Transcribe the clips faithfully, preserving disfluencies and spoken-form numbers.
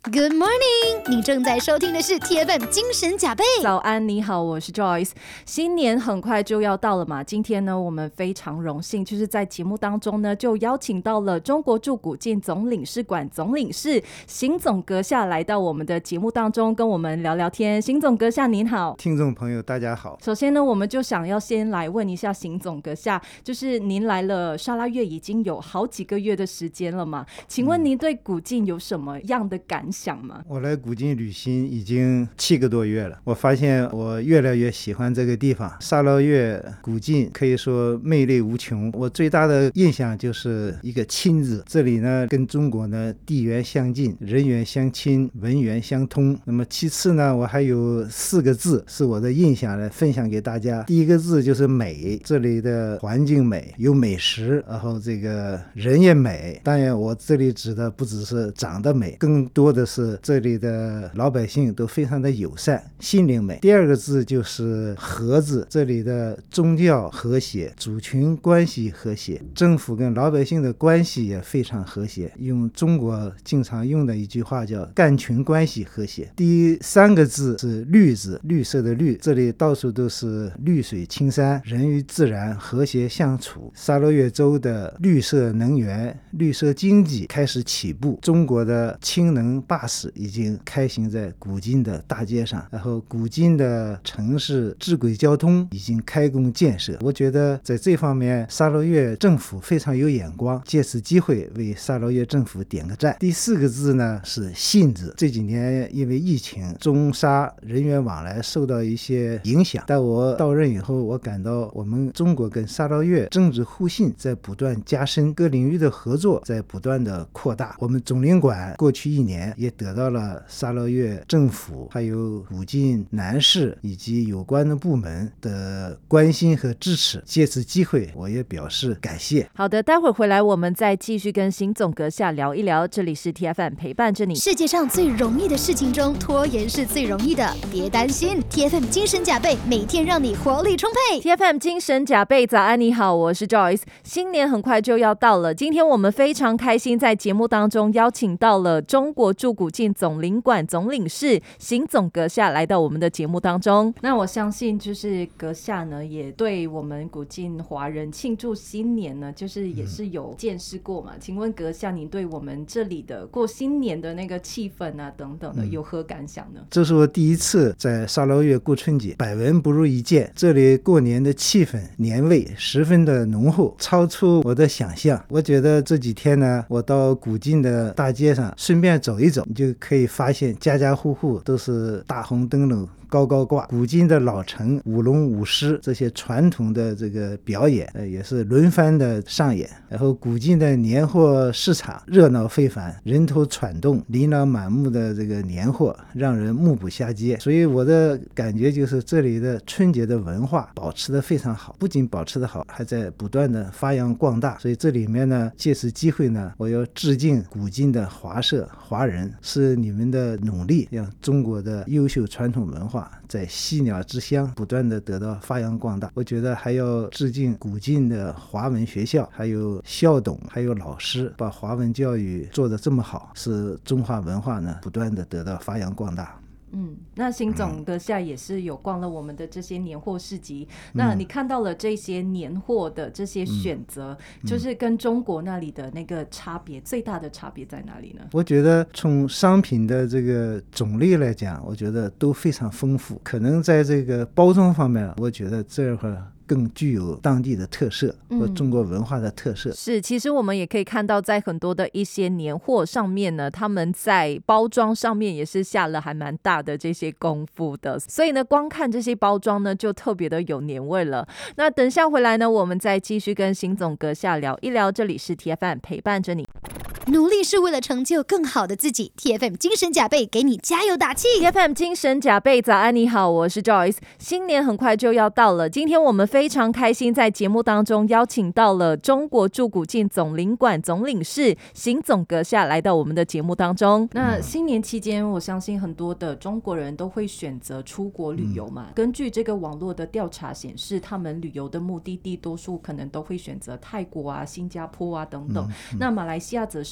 Good morning， 你正在收听的是 T F M 精神甲贝。 早安，你好，我是 Joyce。新年很快就要到了嘛，今天呢，我们非常荣幸，就是在节目当中呢，就邀请到了中国驻古晋总领事馆总领事邢总阁下来到我们的节目当中，跟我们聊聊天。邢总阁下您好。 听众朋友大家好。 首先呢，我们就想要先来问一下邢总阁下，就是您来了沙拉越已经有好几个月的时间了嘛，请问您对古晋有什么样的感想吗？ 我来古晋旅行已经七个多月了，我发现我越来越喜欢这个地方。沙捞越古晋可以说魅力无穷，我最大的印象就是一个亲字，这里呢跟中国呢地缘相近，人缘相亲，文缘相通。那么其次呢，我还有四个字是我的印象来分享给大家。第一个字就是美，这里的环境美，有美食，然后这个人也美。当然我这里指的不只是长得美，更多的是这里的老百姓都非常的友善，心灵美。第二个字就是和字，这里的宗教和谐，族群关系和谐，政府跟老百姓的关系也非常和谐，用中国经常用的一句话叫干群关系和谐。第三个字是绿字，绿色的绿，这里到处都是绿水青山，人与自然和谐相处。沙捞越州的绿色能源、绿色经济开始起步，中国的氢能巴士已经开行在古晋的大街上，然后古晋的城市智轨交通已经开工建设。我觉得在这方面沙捞越政府非常有眼光，借此机会为沙捞越政府点个赞。第四个字呢是信字，这几年因为疫情，中沙人员往来受到一些影响，但我到任以后，我感到我们中国跟沙捞越政治互信在不断加深，各领域的合作在不断的扩大。我们总领馆过去一年也得到了沙捞越政府还有古晋南市以及有关的部门的关心和支持，借此机会我也表示感谢。 好的，待会回来我们再继续跟邢总阁下聊一聊。这里是 T F M 陪伴着你。 世界上最容易的事情中，拖延是最容易的，别担心 T F M 精神甲贝，每天让你活力充沛。 T F M 精神甲贝，早安你好，我是 Joyce。 新年很快就要到了，今天我们非常开心在节目当中邀请到了中国驻古晋总领馆总领事邢总阁下来到我们的节目当中。那我相信就是阁下呢也对我们古晋华人庆祝新年呢就是也是有见识过嘛、嗯、请问阁下您对我们这里的过新年的那个气氛啊等等的、嗯、有何感想呢？ 这是我第一次在沙捞越过春节，百闻不如一见，这里过年的气氛年味十分的浓厚，超出我的想象。我觉得这几天呢，我到古晋的大街上顺便走一走，你就可以发现家家户户都是大红灯笼高高挂，古晋的老城舞龙舞狮这些传统的这个表演、呃、也是轮番的上演。然后古晋的年货市场热闹非凡，人头攒动，琳琅满目的这个年货让人目不暇接。所以我的感觉就是这里的春节的文化保持得非常好，不仅保持得好，还在不断的发扬光大。所以这里面呢，借此机会呢，我要致敬古晋的华社华人，是你们的努力让中国的优秀传统文化在犀鸟之乡不断的得到发扬光大。我觉得还要致敬古晋的华文学校，还有校董，还有老师，把华文教育做得这么好，使中华文化呢不断的得到发扬光大。 嗯，那邢总阁下也是有逛了我们的这些年货市集、嗯、那你看到了这些年货的这些选择、嗯、就是跟中国那里的那个差别、嗯、最大的差别在哪里呢？ 我觉得从商品的这个种类来讲，我觉得都非常丰富，可能在这个包装方面，我觉得这会儿更具有当地的特色和中国文化的特色、 嗯、是，其实我们也可以看到在很多的一些年货上面呢，他们在包装上面也是下了还蛮大的这些功夫的，所以呢光看这些包装呢就特别的有年味了。那等下回来呢，我们再继续跟邢总阁下聊一聊。这里是 T F M 陪伴着你， 努力是为了成就更好的自己。 T F M 精神甲贝给你加油打气。 T F M 精神甲贝，早安你好，我是 Joyce。 新年很快就要到了，今天我们非常开心在节目当中邀请到了中国驻古晋总领馆总领事邢总阁下来到我们的节目当中。那新年期间我相信很多的中国人都会选择出国旅游嘛、嗯、根据这个网络的调查显示，他们旅游的目的地多数可能都会选择泰国啊、新加坡啊等等、嗯嗯、那马来西亚则是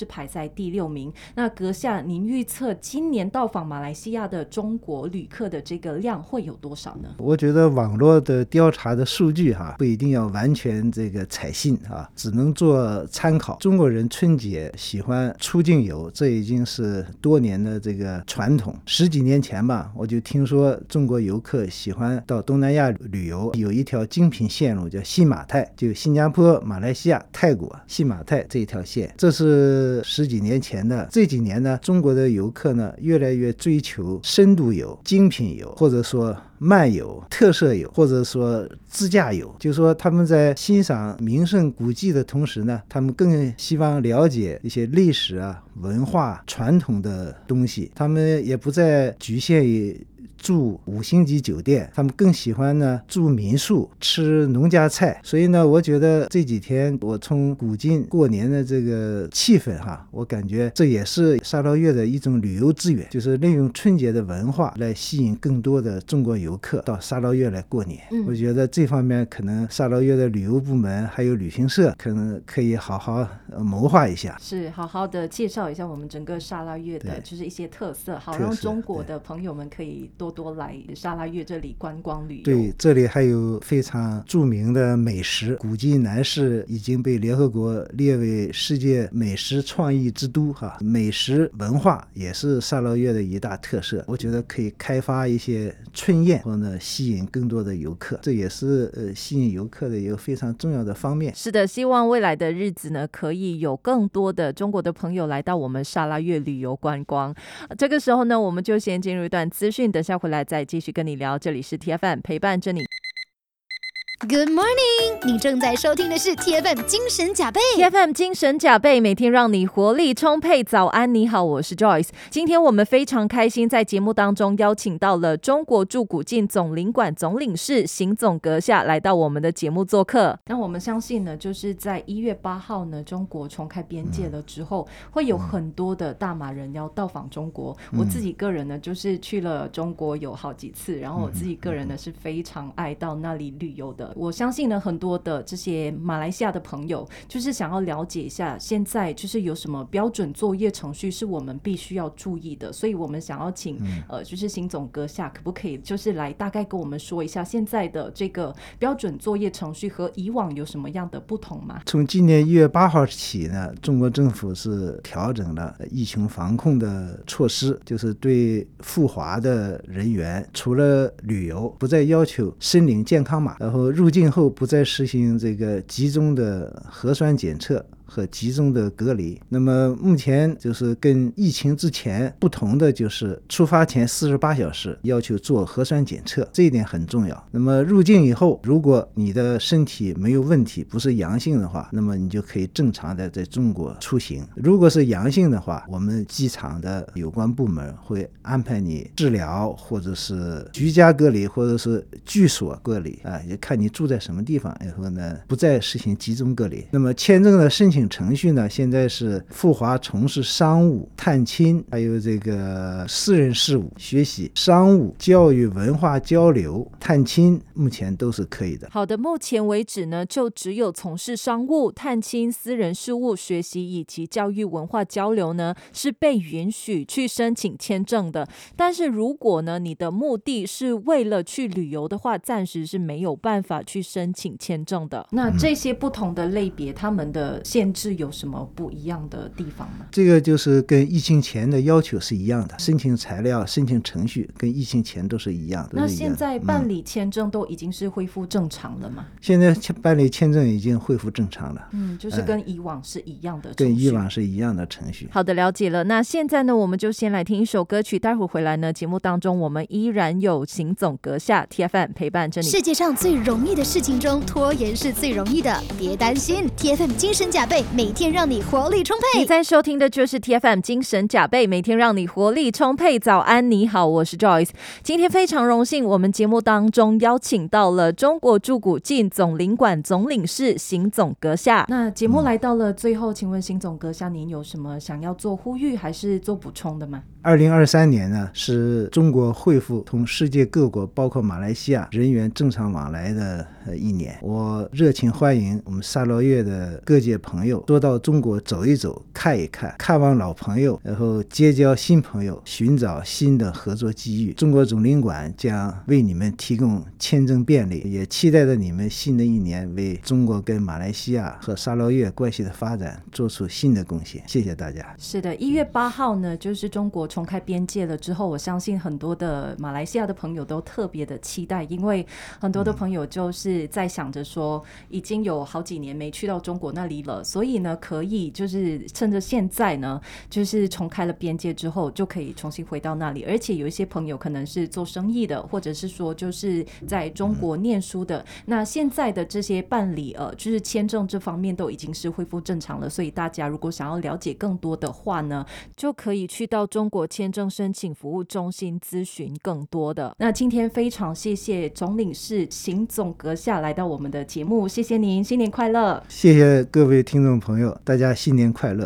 是排在第六名。那阁下您预测今年到访马来西亚的中国旅客的这个量会有多少呢？ 我觉得网络的调查的数据哈，不一定要完全这个采信啊，只能做参考。中国人春节喜欢出境游，这已经是多年的这个传统。十几年前吧，我就听说中国游客喜欢到东南亚旅游，有一条精品线路叫新马泰，就新加坡、马来西亚、泰国新马泰这一条线，这是十几年前的。这几年呢，中国的游客呢越来越追求深度游、精品游，或者说漫游、特色游，或者说自驾游，就是说他们在欣赏名胜古迹的同时呢，他们更希望了解一些历史啊、文化、传统的东西，他们也不再局限于住五星级酒店，他们更喜欢呢住民宿，吃农家菜。所以呢，我觉得这几天我从古晋过年的这个气氛哈，我感觉这也是沙捞越的一种旅游资源，就是利用春节的文化来吸引更多的中国游客到沙捞越来过年。嗯、我觉得这方面可能沙捞越的旅游部门还有旅行社可能可以好好谋划一下， 是好好的介绍一下我们整个沙捞越的就是一些特色，好让中国的朋友们可以多多来沙捞越这里观光旅游。 对，这里还有非常著名的美食，古晋南市已经被联合国列为世界美食创意之都哈，美食文化也是沙捞越的一大特色。我觉得可以开发一些春宴，或者吸引更多的游客，这也是呃吸引游客的一个非常重要的方面。 是的，希望未来的日子呢，可以有更多的中国的朋友来到我们沙捞越旅游观光。这个时候呢，我们就先进入一段资讯，等下回来再继续跟你聊。这里是 T F M 陪伴着你。 Good morning， 你正在收听的是 T F M 精神甲贝 T F M 精神甲贝，每天让你活力充沛。早安，你好，我是 Joyce。今天我们非常开心，在节目当中邀请到了中国驻古晋总领馆总领事邢总阁下来到我们的节目做客。那我们相信呢，就是在一月八号呢，中国重开边界了之后，嗯、会有很多的大马人要到访中国。嗯、我自己个人呢，就是去了中国有好几次，然后我自己个人呢是非常爱到那里旅游的。我相信呢，很多的这些马来西亚的朋友就是想要了解一下现在就是有什么标准作业程序是我们必须要注意的，所以我们想要请、嗯、呃，就是邢总阁下可不可以就是来大概跟我们说一下现在的这个标准作业程序和以往有什么样的不同吗？ 从今年一月八号起呢，中国政府是调整了疫情防控的措施，就是对赴华的人员除了旅游不再要求申领健康码，然后入境后不再实行这个集中的核酸检测和集中的隔离。那么目前就是跟疫情之前不同的，就是出发前四十八小时要求做核酸检测，这一点很重要。那么入境以后，如果你的身体没有问题，不是阳性的话，那么你就可以正常的在中国出行。如果是阳性的话，我们机场的有关部门会安排你治疗，或者是居家隔离，或者是居所隔离啊，也看你住在什么地方，以后呢不再实行集中隔离。那么签证的申请程序呢，现在是赴华从事商务、探亲，还有这个私人事务、学习、商务、教育、文化交流、探亲，目前都是可以的。 好的，目前为止呢，就只有从事商务、探亲、私人事务、学习以及教育文化交流呢，是被允许去申请签证的。但是如果呢，你的目的是为了去旅游的话，暂时是没有办法去申请签证的。那这些不同的类别，他们的限制有什么不一样的地方吗？ 这个就是跟疫情前的要求是一样的，申请材料、申请程序跟疫情前都是一样的。 那现在办理签证都已经是恢复正常了吗？ 嗯、现在办理签证已经恢复正常了， 嗯，就是跟以往是一样的程序、 嗯、跟以往是一样的程序。 好的，了解了。那现在呢，我们就先来听一首歌曲，待会回来呢，节目当中我们依然有邢总阁下 T F M 陪伴着你。 世界上最容易的事情中，拖延是最容易的，别担心 T F M 精神甲贝，每天让你活力充沛。 你在收听的就是 T F M 精神甲贝，每天让你活力充沛。早安，你好，我是 Joyce。今天非常荣幸，我们节目当中邀请到了中国驻古晋总领馆总领事邢总阁下。那节目来到了最后，请问邢总阁下，您有什么想要做呼吁还是做补充的吗？ 二零二三年呢，是中国恢复同世界各国包括马来西亚人员正常往来的一年。我热情欢迎我们萨劳越的各界朋友多到中国走一走，看一看，看望老朋友，然后结交新朋友，寻找新的合作机遇。中国总领馆将为你们提供签证便利，也期待着你们新的一年为中国跟马来西亚和萨劳越关系的发展做出新的贡献。谢谢大家。 是的，一月八号呢，就是中国重开边界了之后，我相信很多的马来西亚的朋友都特别的期待，因为很多的朋友就是在想着说已经有好几年没去到中国那里了，所以呢可以就是趁着现在呢就是重开了边界之后就可以重新回到那里。而且有一些朋友可能是做生意的，或者是说就是在中国念书的，那现在的这些办理呃就是签证这方面都已经是恢复正常了，所以大家如果想要了解更多的话呢，就可以去到中国签证申请服务中心咨询更多的。那今天非常谢谢总领事邢总阁下来到我们的节目，谢谢您，新年快乐。 谢谢各位听众朋友，大家新年快乐。